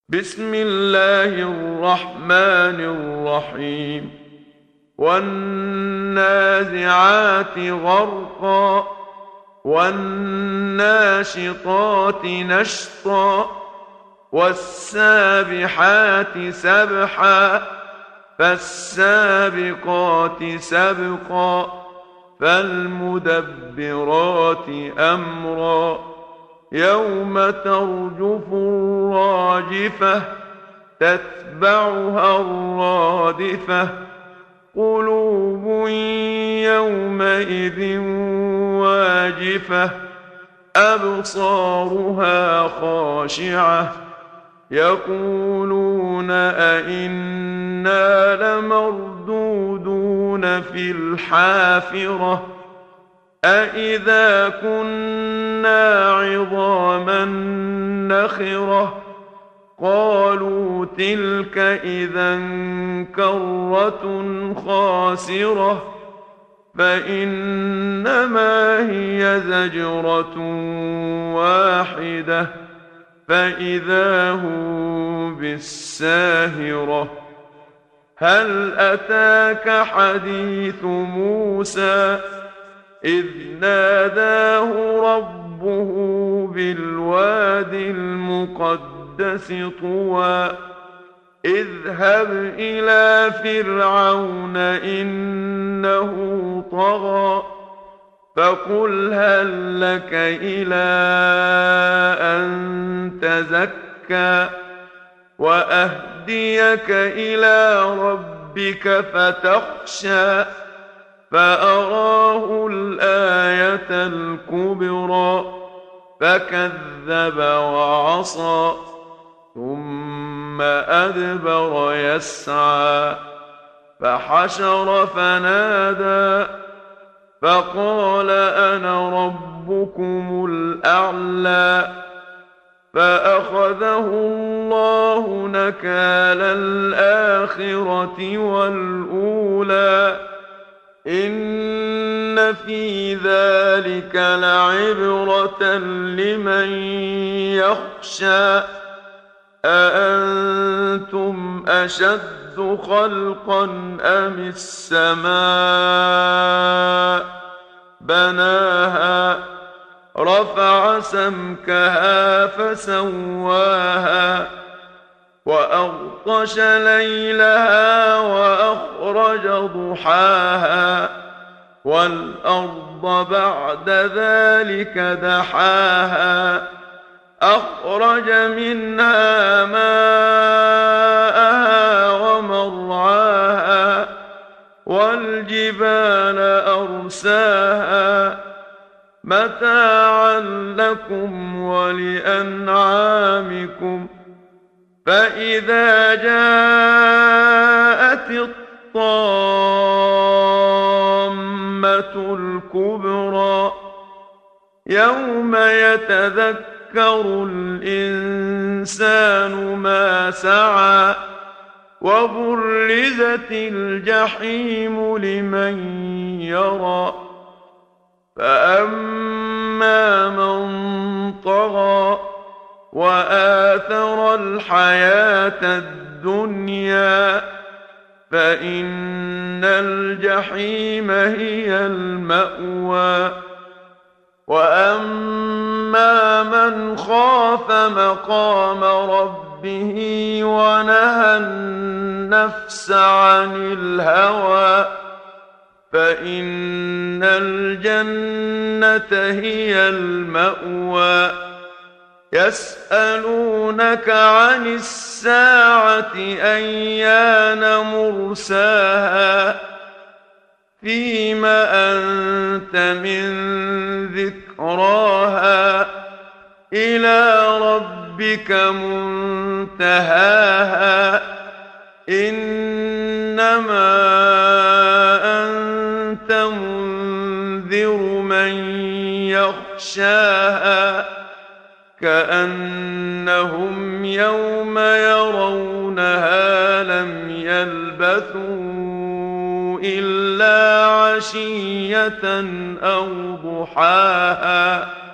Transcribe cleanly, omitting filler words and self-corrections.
بسم الله الرحمن الرحيم. والنازعات غرقا والناشطات نشطا والسابحات سبحا فالسابقات سبقا فالمدبرات أمرا يوم ترجف الراجفة تتبعها الرادفة قلوب يومئذ واجفة أبصارها خاشعة يقولون أئنا لمردودون في الحافرة أئذا كنا عظاما نخرة قالوا تلك إذا كرة خاسرة فإنما هي زجرة واحدة فإذا هم بالساهرة هل أتاك حديث موسى إذ ناداه ربه بالواد المقدس طوى اذهب إلى فرعون إنه طغى فقل هل لك إلى أن تزكى وأهديك إلى ربك فتخشى فأراه الآية الكبرى فكذب وعصى ثم أدبر يسعى فحشر فنادى فقال أنا ربكم الأعلى فأخذه الله نكال الآخرة والأولى إن في ذلك لعبرة لمن يخشى أأنتم أشد خلقا أم السماء بناها رفع سمكها فسواها وأغطش ليلها وأخرج ضحاها والأرض بعد ذلك دحاها أخرج منها ماءها ومرعاها والجبال أرساها متاعا لكم ولأنعامكم فإذا جاءت الطامة الكبرى يوم يتذكر الإنسان ما سعى وبرزت الجحيم لمن يرى فأما من طغى وآثر الحياة الدنيا فإن الجحيم هي المأوى وأما من خاف مقام ربه ونهى النفس عن الهوى فإن الجنة هي المأوى يسألونك عن الساعة أيان مرساها فيم أنت من ذكراها إلى ربك منتهاها إنما أنت منذر من يخشاها كأنهم يوم يرونها لم يلبثوا إلا عشية أو ضحاها